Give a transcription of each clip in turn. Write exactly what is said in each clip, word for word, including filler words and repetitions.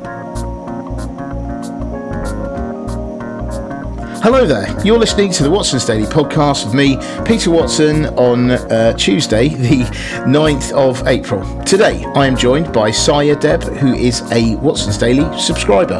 Hello there, you're listening to the Watson's Daily Podcast with me, Peter Watson, on uh, Tuesday, the ninth of April. Today, I am joined by Saya Deb, who is a Watson's Daily subscriber.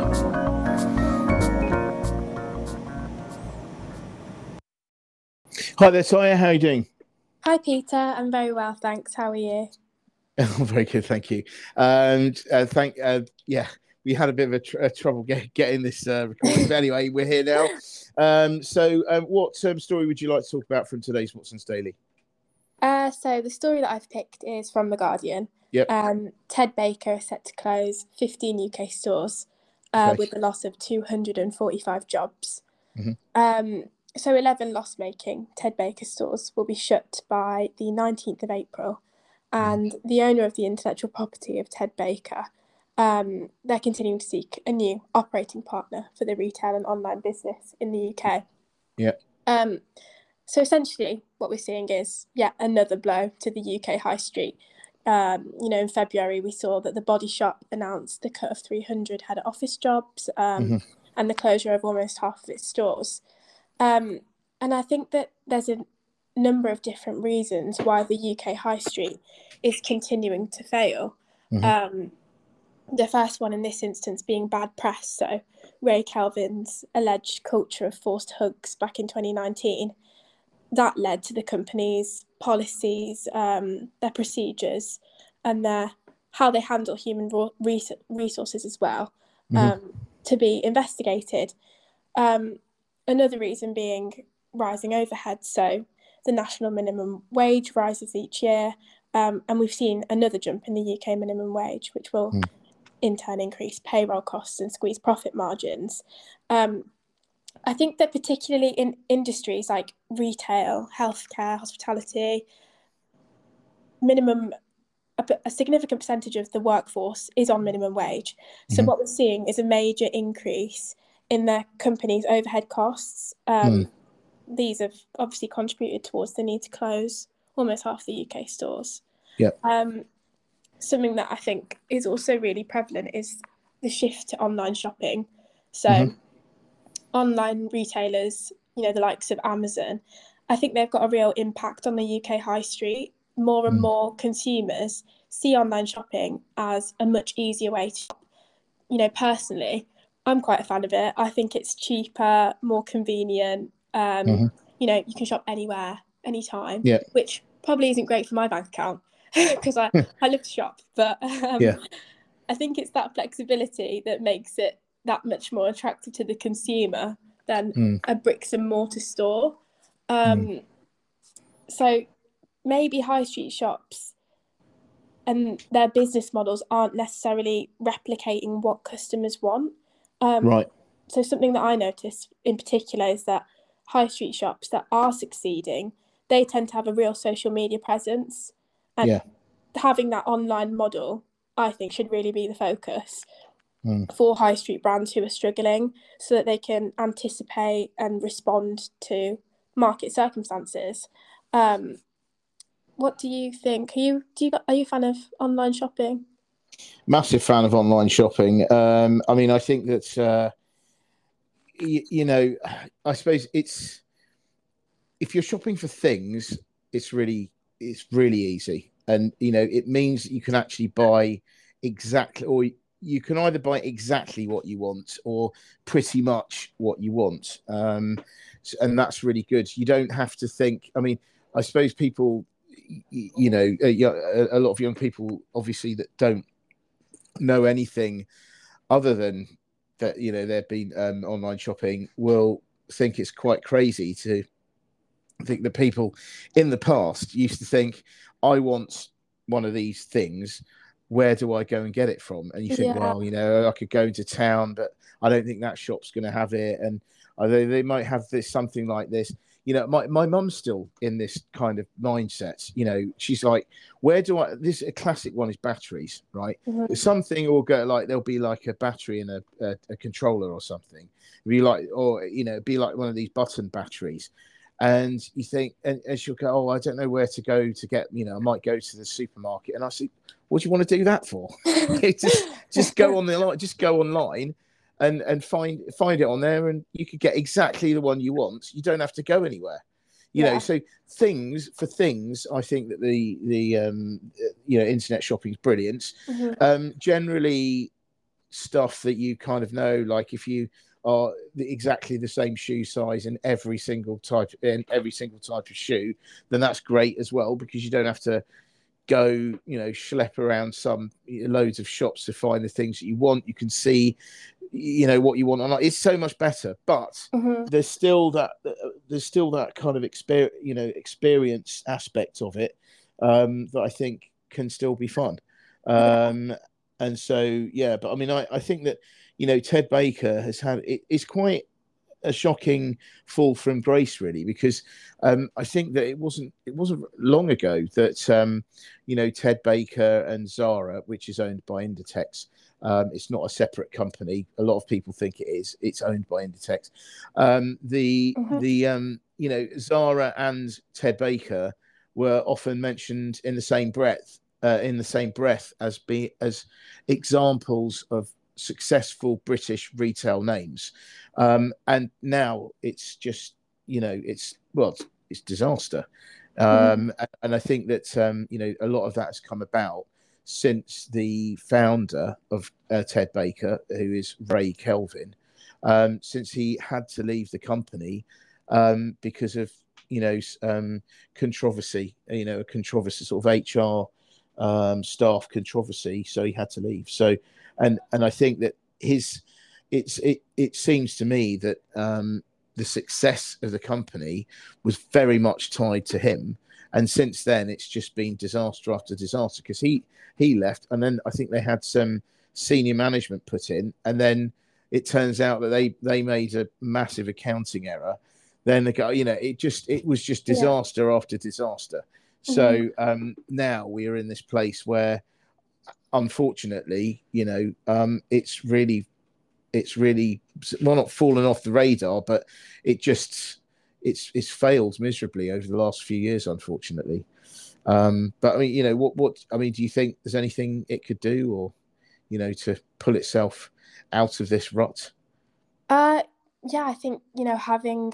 Hi there, Saya, how are you doing? Hi, Peter. I'm very well, thanks. How are you? Oh, very good, thank you. And uh, thank, uh, yeah, we had a bit of a, tr- a trouble get, getting this uh, recording, but anyway, we're here now. Um, so, um, what um, story would you like to talk about from today's Watson's Daily? Uh, so the story that I've picked is from The Guardian. Yep. Um, Ted Baker is set to close fifteen U K stores uh, Okay. with the loss of two hundred forty-five jobs. Mm-hmm. Um, so eleven loss-making Ted Baker stores will be shut by the nineteenth of April. And mm-hmm. the owner of the intellectual property of Ted Baker, um, they're continuing to seek a new operating partner for the retail and online business in the U K. Yeah. Um, so essentially what we're seeing is yet another blow to the U K high street. Um, you know, in February, we saw that the Body Shop announced the cut of three hundred head office jobs um, mm-hmm. and the closure of almost half of its stores. Um, and I think that there's a number of different reasons why the U K high street is continuing to fail. Mm-hmm. Um, the first one in this instance being bad press. So Ray Kelvin's alleged culture of forced hugs back in twenty nineteen, that led to the company's policies, um, their procedures, and their how they handle human resources as well, um, mm-hmm. to be investigated. Um, another reason being rising overheads. So the national minimum wage rises each year, um, and we've seen another jump in the U K minimum wage, which will mm. in turn increase payroll costs and squeeze profit margins. Um, I think that particularly in industries like retail, healthcare, hospitality, minimum a, a significant percentage of the workforce is on minimum wage. So mm-hmm. what we're seeing is a major increase in their company's overhead costs. Um, mm. These have obviously contributed towards the need to close almost half the U K stores. Yeah. Um, something that I think is also really prevalent is the shift to online shopping. So mm-hmm. online retailers, you know, the likes of Amazon, I think they've got a real impact on the U K high street. More and mm. more consumers see online shopping as a much easier way to shop. You know, personally, I'm quite a fan of it. I think it's cheaper, more convenient. Um, mm-hmm. You know, you can shop anywhere, anytime, yeah. which probably isn't great for my bank account because I, I love to shop. But um, yeah. I think it's that flexibility that makes it that much more attractive to the consumer than mm. a bricks and mortar store. Um, mm. So maybe high street shops and their business models aren't necessarily replicating what customers want. Um, right. So something that I notice in particular is that high street shops that are succeeding, they tend to have a real social media presence. And yeah. having that online model, I think, should really be the focus mm. for high street brands who are struggling so that they can anticipate and respond to market circumstances. Um, what do you think? Are you do you are you a fan of online shopping? Massive fan of online shopping. Um, I mean, I think that uh, you, you know, I suppose it's if you're shopping for things, it's really it's really easy, and you know, it means that you can actually buy exactly, or you can either buy exactly what you want or pretty much what you want, um, and that's really good. You don't have to think. I mean, I suppose people. You know, a, a lot of young people, obviously, that don't know anything other than that, you know, they've been um, online shopping, will think it's quite crazy to think that people in the past used to think, I want one of these things. Where do I go and get it from? And you think, yeah. well, you know, I could go into town, but I don't think that shop's going to have it. And they, they might have this something like this. You know, my, my mum's still in this kind of mindset. You know, she's like, where do I, this a classic one is batteries, right? Mm-hmm. Something will go like, there'll be like a battery in a, a, a controller or something. It'd be like, or, you know, it'd be like one of these button batteries. And you think, and, and she'll go, oh, I don't know where to go to get, you know, I might go to the supermarket. And I say, what do you want to do that for? just just go on the line, just go online and and find find it on there, and you could get exactly the one you want. You don't have to go anywhere. You yeah. know, so things for things, I think that the the um you know internet shopping is brilliant. Mm-hmm. Um, generally, stuff that you kind of know, like if you are exactly the same shoe size in every single type in every single type of shoe, then that's great as well, because you don't have to go, you know, schlep around some loads of shops to find the things that you want. You can see, you know, what you want online. It's so much better, but mm-hmm. there's still that there's still that kind of experience, you know, experience aspect of it um, that I think can still be fun. Um, yeah. And so, yeah, but I mean, I, I think that, you know, Ted Baker has had it, it's quite a shocking fall from grace, really, because um, I think that it wasn't it wasn't long ago that um, you know Ted Baker and Zara, which is owned by Inditex, um, it's not a separate company. A lot of people think it is. It's owned by Inditex. Um, the mm-hmm. the um, you know Zara and Ted Baker were often mentioned in the same breath uh, in the same breath as be as examples of successful British retail names, um, and now it's just you know it's well it's, it's disaster, um, mm-hmm. and, and I think that um, you know a lot of that has come about since the founder of uh, Ted Baker, who is Ray Kelvin, um, since he had to leave the company um, because of you know um, controversy, you know a controversy sort of H R um, staff controversy, so he had to leave. So. And and I think that his it's it it seems to me that um, the success of the company was very much tied to him, and since then it's just been disaster after disaster, because he he left, and then I think they had some senior management put in, and then it turns out that they they made a massive accounting error. Then they go, you know, it just it was just disaster yeah. after disaster. So mm-hmm. um, now we are in this place where, unfortunately, you know, um, it's really, it's really, well, not fallen off the radar, but it just, it's, it's failed miserably over the last few years, unfortunately. Um, but I mean, you know, what, what, I mean, do you think there's anything it could do, or, you know, to pull itself out of this rut? Uh, yeah, I think, you know, having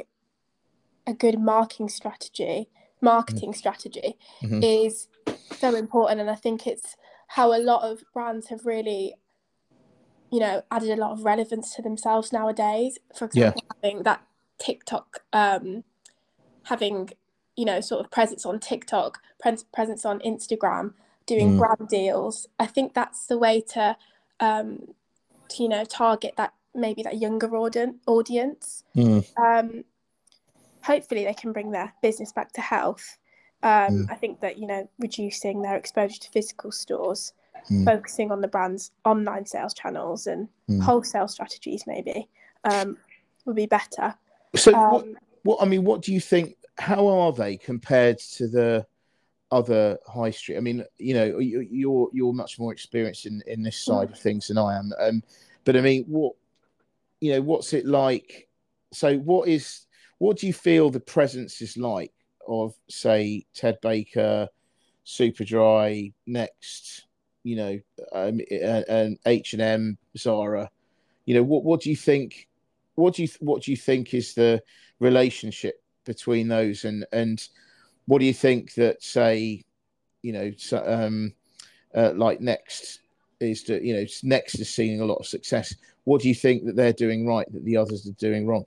a good marketing strategy, marketing mm-hmm. strategy mm-hmm. is so important. And I think it's how a lot of brands have really, you know, added a lot of relevance to themselves nowadays. For example, yeah. having that TikTok, um, having, you know, sort of presence on TikTok, pres- presence on Instagram, doing mm. brand deals. I think that's the way to, um, to, you know, target that, maybe that younger audience. Mm. Um, hopefully they can bring their business back to health. Um, mm. I think that, you know, reducing their exposure to physical stores, mm. focusing on the brand's online sales channels and mm. wholesale strategies maybe um, would be better. So um, what, what, I mean, what do you think, how are they compared to the other high street? I mean, you know, you, you're you're much more experienced in, in this side mm. of things than I am. Um, but I mean, what, you know, what's it like? So what is, what do you feel the presence is like of, say, Ted Baker, Superdry, Next, you know, um, and H and M, Zara? You know, what what do you think? What do you what do you think is the relationship between those, and and what do you think that, say, you know, so, um, uh, like Next is to, you know, Next is seeing a lot of success. What do you think that they're doing right that the others are doing wrong?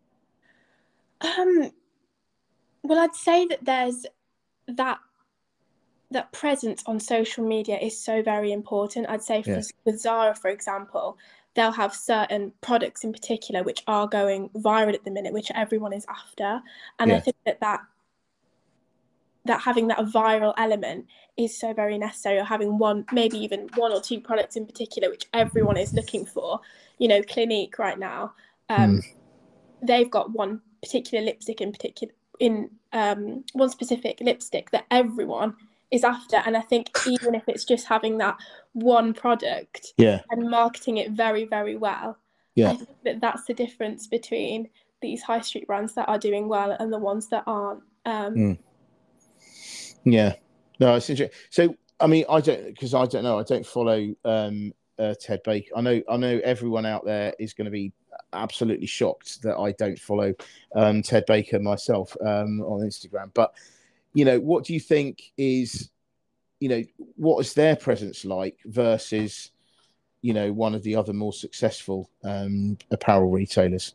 Um, well, I'd say that there's that that presence on social media is so very important. I'd say for, yeah. with Zara, for example, they'll have certain products in particular which are going viral at the minute, which everyone is after. And yeah. I think that, that that having that viral element is so very necessary, or having one, maybe even one or two products in particular which everyone is looking for. You know, Clinique right now, um, mm. they've got one particular lipstick in particular, in um, one specific lipstick that everyone is after. And I think even if it's just having that one product yeah. and marketing it very, very well, yeah. I think that that's the difference between these high street brands that are doing well and the ones that aren't. Um, mm. Yeah, no, it's interesting. So, I mean, I don't because I don't know. I don't follow um, uh, Ted Baker. I know, I know everyone out there is going to be absolutely shocked that I don't follow um, Ted Baker myself um, on Instagram. But you know, what do you think is, you know, what is their presence like versus, you know, one of the other more successful um, apparel retailers?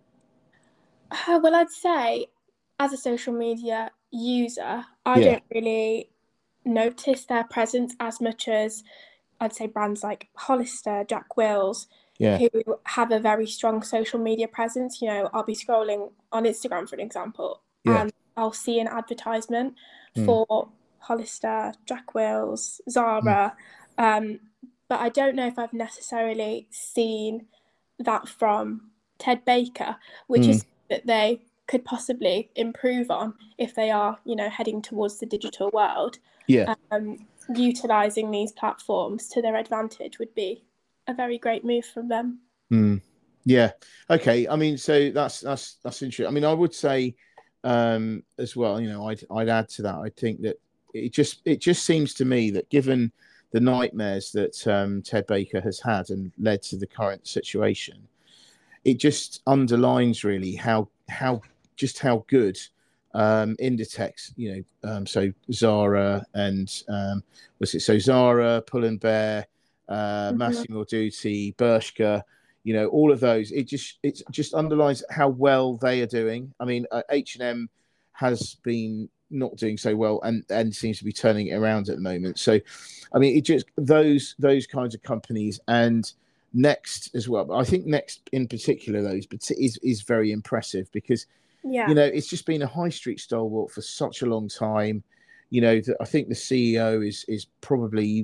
Uh, well, I'd say as a social media user, I Yeah, don't really notice their presence as much as I'd say brands like Hollister, Jack Wills, yeah, who have a very strong social media presence. You know, I'll be scrolling on Instagram, for an example, yeah, and I'll see an advertisement mm, for Hollister, Jack Wills, mm, Zara. Um, but I don't know if I've necessarily seen that from Ted Baker, which mm, is that they could possibly improve on if they are, you know, heading towards the digital world. yeah. Um, utilizing these platforms to their advantage would be a very great move from them. Mm. Yeah. Okay. I mean, so that's that's that's interesting. I mean, I would say um, as well. You know, I'd I'd add to that. I think that it just it just seems to me that given the nightmares that um, Ted Baker has had and led to the current situation, it just underlines really how how just how good um, Inditex, you know, um, so Zara and um, was it so Zara, Pull and Bear, uh, Mhm. Massimo Dutti, Bershka, you know, all of those. It just it just underlines how well they are doing. I mean, uh, H and M has been not doing so well and and seems to be turning it around at the moment. So, I mean, it just those those kinds of companies and Next as well. But I think Next in particular, those but is is very impressive because you Yeah. know it's just been a high street stalwart for such a long time. You know, the, I think the C E O is is probably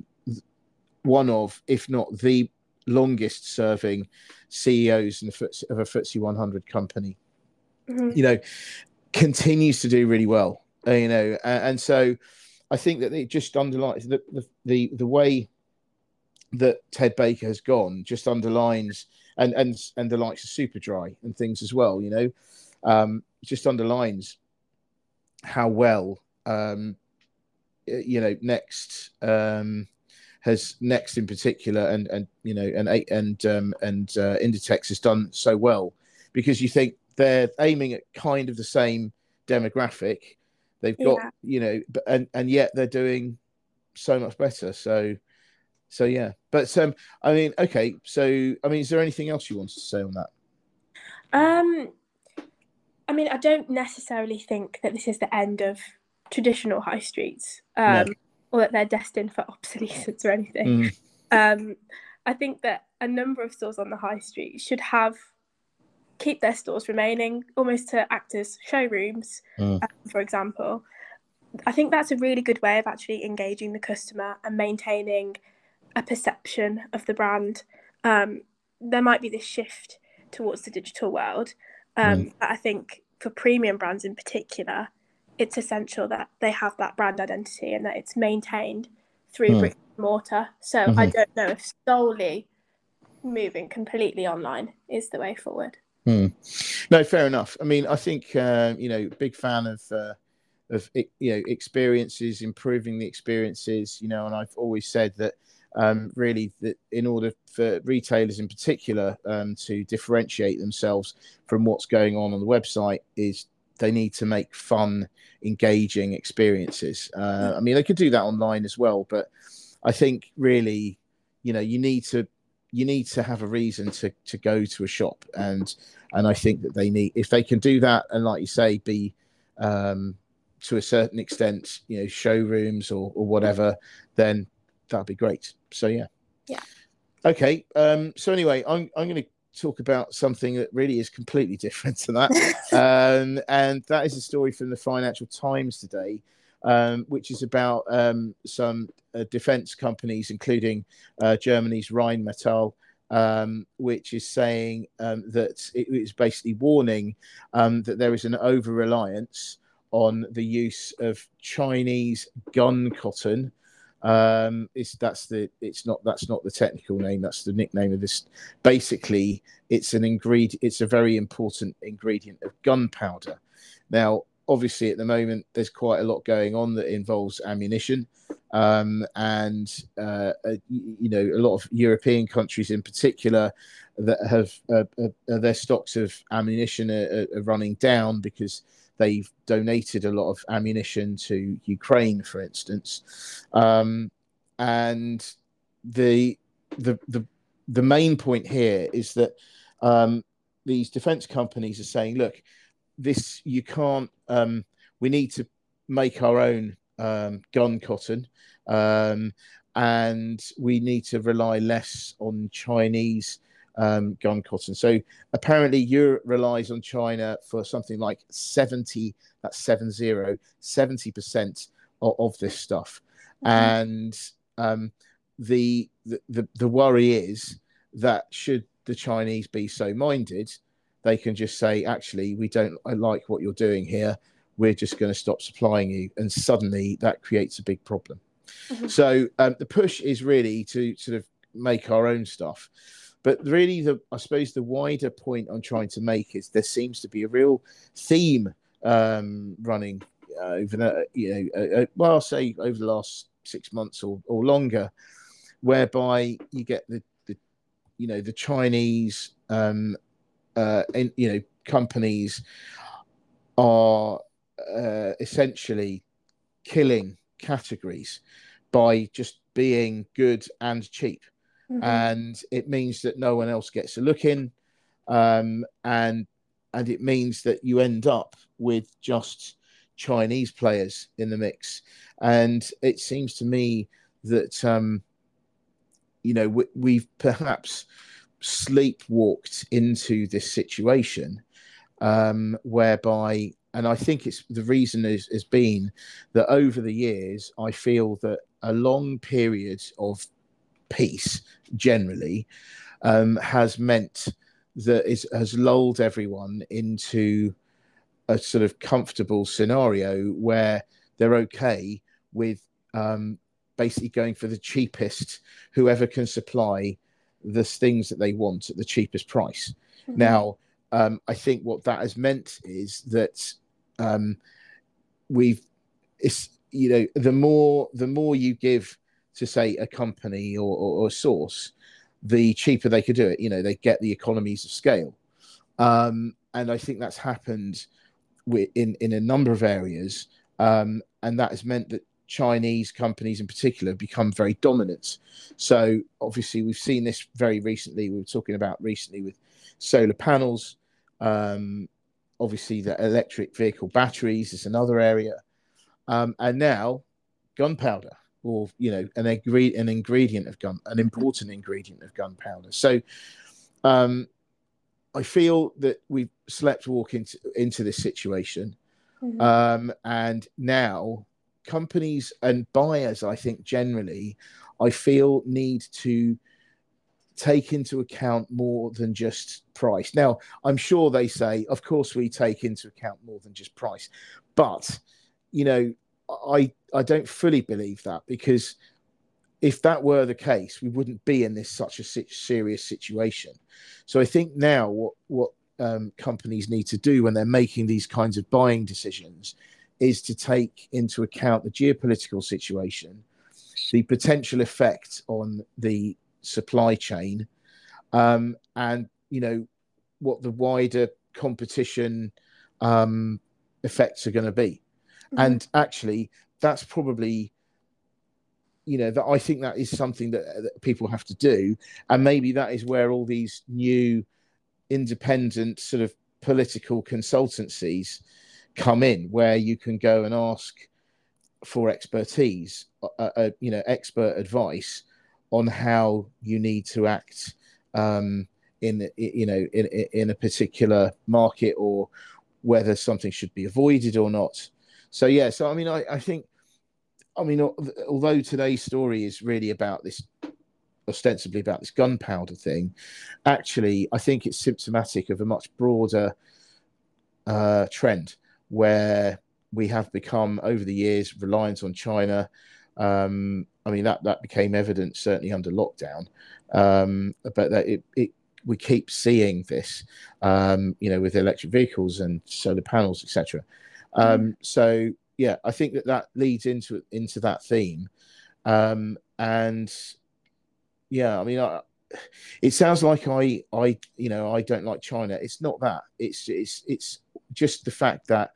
one of, if not the longest serving C E Os in the F T S E, of a F T S E one hundred company. Mhm. You know, continues to do really well. Uh, you know, and, and so I think that it just underlines the the the, the way that Ted Baker has gone just underlines and and and the likes of Superdry and things as well, you know, um, just underlines how well um, you know Next um, has Next in particular and and you know and and um, and uh, Inditex has done so well because you think they're aiming at kind of the same demographic. They've got Yeah. you know, and and yet they're doing so much better. So So yeah, but um, I mean, okay. So I mean, is there anything else you wanted to say on that? Um, I mean, I don't necessarily think that this is the end of traditional high streets, No. um, or that they're destined for obsolescence or anything. Mm, Um, I think that a number of stores on the high street should have keep their stores remaining almost to act as showrooms, mm, um, for example. I think that's a really good way of actually engaging the customer and maintaining a perception of the brand. Um, there might be this shift towards the digital world, mm, um, but I think for premium brands in particular, it's essential that they have that brand identity and that it's maintained through mm, brick and mortar. So I mm, don't know if solely moving completely online is the way forward. mm. No, fair enough. I mean, I think uh, you know, big fan of uh, of you know experiences, improving the experiences. You know, and I've always said that um, really that in order for retailers in particular um, to differentiate themselves from what's going on on the website is they need to make fun, engaging experiences. Uh, I mean, they could do that online as well, but I think really, you know, you need to you need to have a reason to to go to a shop, and and I think that they need, if they can do that, and like you say, be um, to a certain extent, you know, showrooms or or whatever, then that'd be great. So yeah, Yeah. okay. Um, so anyway, I'm I'm going to talk about something that really is completely different to that, um, and that is a story from the Financial Times today, um, which is about um, some uh, defense companies, including uh, Germany's Rheinmetall, um, which is saying um, that it is basically warning um, that there is an over reliance on the use of Chinese gun cotton Um, it's that's the it's not that's not the technical name. That's the nickname of this. Basically, it's an ingredient. It's a very important ingredient of gunpowder. Now, obviously, at the moment, there's quite a lot going on that involves ammunition, um, and uh, uh, you know, a lot of European countries, in particular, that have uh, uh, their stocks of ammunition are, are running down because they've donated a lot of ammunition to Ukraine, for instance, um, and the the the the main point here is that um, these defence companies are saying, look, this you can't. Um, we need to make our own um, gun cotton, um, and we need to rely less on Chinese um, gun cotton. So apparently, Europe relies on China for something like seventy. That's seven zero seventy percent of, of this stuff, mm-hmm. and um, the, the the worry is that should the Chinese be so minded, they can just say, actually, we don't like what you're doing here. We're just going to stop supplying you. And suddenly that creates a big problem. Mm-hmm. So um, the push is really to sort of make our own stuff. But really, the I suppose the wider point I'm trying to make is there seems to be a real theme um, running uh, over the, you know, uh, uh, well, I'll say over the last six months or, or longer, whereby you get the, the you know, the Chinese um, Uh, in, you know, companies are uh, essentially killing categories by just being good and cheap, mm-hmm. and it means that no one else gets a look in, um, and and it means that you end up with just Chinese players in the mix, and it seems to me that um, you know we, we've perhaps sleepwalked into this situation um, whereby, and I think it's the reason is, has been that over the years, I feel that a long period of peace generally um, has meant that it has lulled everyone into a sort of comfortable scenario where they're okay with um, basically going for the cheapest, whoever can supply the things that they want at the cheapest price. Mm-hmm. Now, um, I think what that has meant is that um, we've, it's, you know, the more the more you give to, say, a company or, or, or a source, the cheaper they could do it. You know, they get the economies of scale, um, and I think that's happened with, in in a number of areas, um, and that has meant that Chinese companies in particular become very dominant. So obviously we've seen this very recently. We were talking about recently with solar panels. Um, obviously the electric vehicle batteries is another area. Um, and now gunpowder, or, you know, an, agree- an ingredient of gun, an important ingredient of gunpowder. So um, I feel that we've slept walk into, into this situation. Mm-hmm. Um, and now companies and buyers, I think generally, I feel need to take into account more than just price. Now, I'm sure they say, of course, we take into account more than just price. But, you know, I, I don't fully believe that, because if that were the case, we wouldn't be in this such a serious situation. So I think now what, what um, companies need to do when they're making these kinds of buying decisions is to take into account the geopolitical situation, the potential effect on the supply chain, um, and, you know, what the wider competition um, effects are going to be. Mm-hmm. And actually, that's probably, you know, that I think that is something that, that people have to do. And maybe that is where all these new independent sort of political consultancies come in, where you can go and ask for expertise, uh, uh, you know, expert advice on how you need to act um, in, you know, in, in a particular market, or whether something should be avoided or not. So, yeah, so, I mean, I, I think, I mean, although today's story is really about this, ostensibly about this gunpowder thing, actually, I think it's symptomatic of a much broader uh, trend, where we have become over the years reliant on China. Um, I mean, that that became evident certainly under lockdown, um, but that it, it we keep seeing this, um, you know, with electric vehicles and solar panels, et cetera. Um, mm. So yeah, I think that that leads into into that theme, um, and yeah, I mean, I, it sounds like I I you know I don't like China. It's not that. It's it's it's just the fact that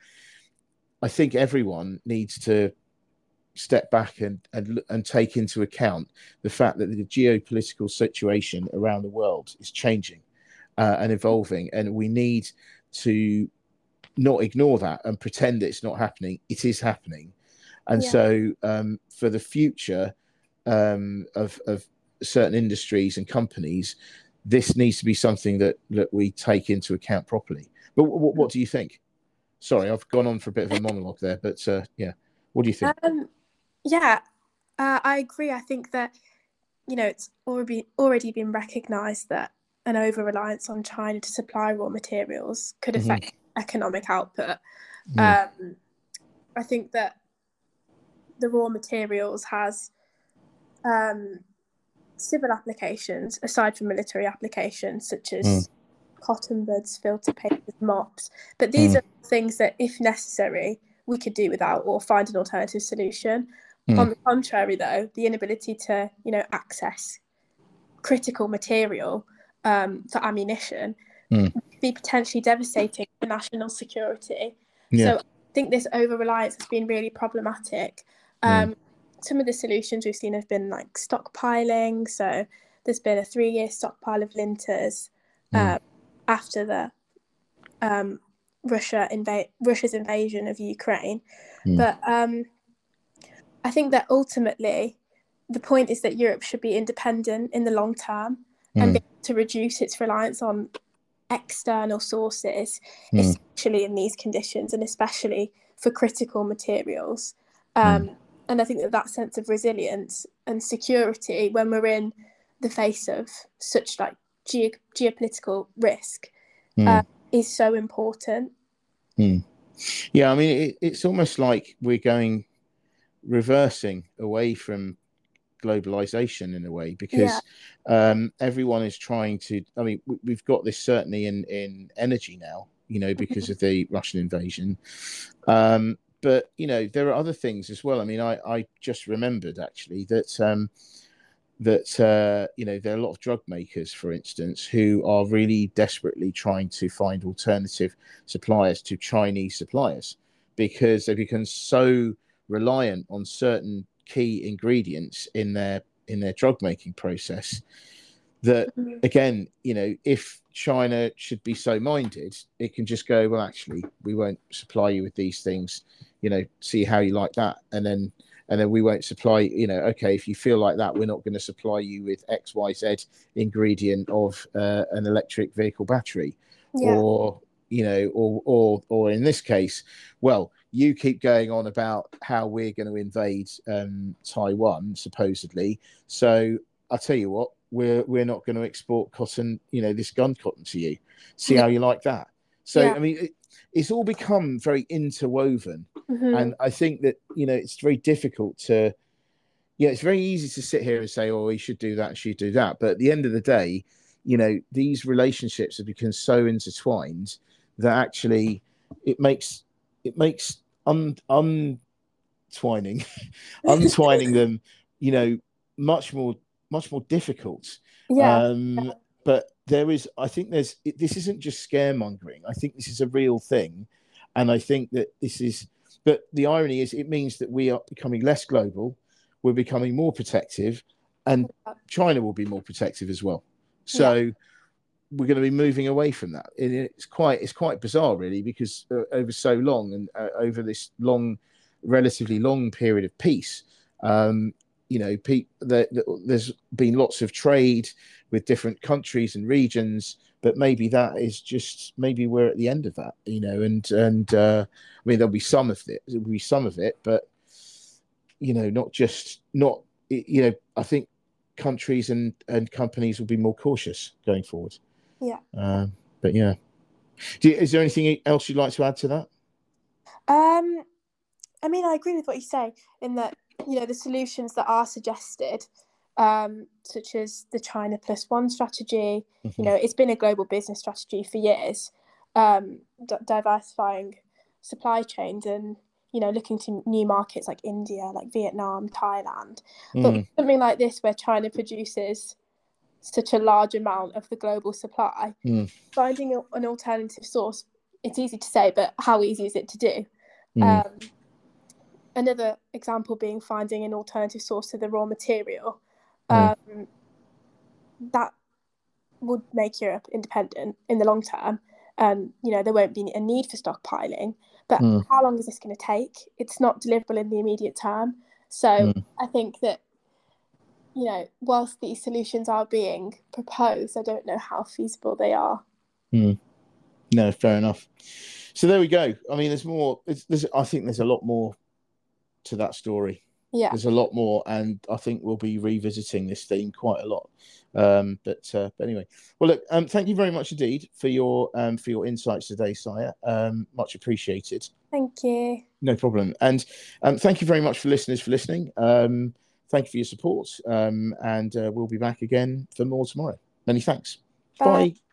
I think everyone needs to step back and, and and take into account the fact that the geopolitical situation around the world is changing uh, and evolving, and we need to not ignore that and pretend it's not happening. It is happening, and yeah. so um, for the future um, of, of certain industries and companies, this needs to be something that that we take into account properly. But what, what do you think? Sorry, I've gone on for a bit of a monologue there, but uh, yeah, what do you think? Um, Yeah, uh, I agree. I think that, you know, it's already already been recognised that an over-reliance on China to supply raw materials could affect mm-hmm. economic output. Mm. Um, I think that the raw materials has um, civil applications, aside from military applications, such as mm. cotton buds, filter papers, mops. But these mm. are things that, if necessary, we could do without or find an alternative solution. Mm. On the contrary, though, the inability to, you know, access critical material um, for ammunition mm. could be potentially devastating for national security. Yeah. So I think this over-reliance has been really problematic. Um, mm. Some of the solutions we've seen have been like stockpiling. So there's been a three-year stockpile of linters mm. uh, after the um, Russia inva- Russia's invasion of Ukraine. Mm. But um, I think that ultimately the point is that Europe should be independent in the long term mm. and be able to reduce its reliance on external sources, mm. especially in these conditions and especially for critical materials. Um, mm. And I think that that sense of resilience and security when we're in the face of such like ge- geopolitical risk mm. uh, is so important. Mm. Yeah, I mean, it, it's almost like we're going reversing away from globalization in a way, because yeah. um, everyone is trying to, I mean, we've got this certainly in, in energy now, you know, because of the Russian invasion. Um, but, you know, there are other things as well. I mean, I, I just remembered actually that, um, that, uh, you know, there are a lot of drug makers, for instance, who are really desperately trying to find alternative suppliers to Chinese suppliers, because they become so reliant on certain key ingredients in their in their drug making process that, again, you know, if China should be so minded, it can just go, well, actually, we won't supply you with these things, you know, see how you like that, and then and then we won't supply, you know, okay, if you feel like that, we're not going to supply you with X Y Z ingredient of uh, an electric vehicle battery, yeah. or you know, or or or in this case, well, you keep going on about how we're going to invade um, Taiwan, supposedly. So I'll tell you what, we're we're not going to export cotton, you know, this gun cotton to you. See how you like that. So, yeah. I mean, it, it's all become very interwoven. Mm-hmm. And I think that, you know, it's very difficult to, yeah, it's very easy to sit here and say, oh, we should do that, should do that. But at the end of the day, you know, these relationships have become so intertwined that actually it makes it makes un, untwining untwining them, you know, much more much more difficult. Yeah. Um, but there is, I think there's, it, this isn't just scaremongering. I think this is a real thing, and I think that this is. But the irony is, it means that we are becoming less global, we're becoming more protective, and China will be more protective as well. So. Yeah. We're going to be moving away from that. And it's quite, it's quite bizarre, really, because uh, over so long and uh, over this long, relatively long period of peace, um, you know, pe- the, the, there's been lots of trade with different countries and regions, but maybe that is just, maybe we're at the end of that, you know, and and uh, I mean, there'll be some of it, there'll be some of it, but you know, not just, not, you know, I think countries and and companies will be more cautious going forward. Yeah. Um, but yeah, Do you, is there anything else you'd like to add to that? Um, I mean, I agree with what you say in that you know, the solutions that are suggested, um, such as the China Plus One strategy, mm-hmm. you know, it's been a global business strategy for years, um, d- diversifying supply chains and, you know, looking to new markets like India, like Vietnam, Thailand. Mm. But something like this, where China produces such a large amount of the global supply, mm. finding a, an alternative source, it's easy to say, but how easy is it to do? Mm. Um, another example being finding an alternative source to the raw material. Mm. Um, that would make Europe independent in the long term. And, you know, there won't be a need for stockpiling. But mm. how long is this going to take? It's not deliverable in the immediate term. So mm. I think that, you know, whilst these solutions are being proposed, I don't know how feasible they are. Mm. No, fair enough. So there we go. I mean, there's more. There's, there's, I think there's a lot more to that story. Yeah, there's a lot more, and I think we'll be revisiting this theme quite a lot. Um, but, uh, but anyway, well, look, um, thank you very much indeed for your um, for your insights today, Saya. Um, much appreciated. Thank you. No problem. And um, thank you very much for listeners for listening. Um, thank you for your support, um, and uh, we'll be back again for more tomorrow. Many thanks. Bye. Bye.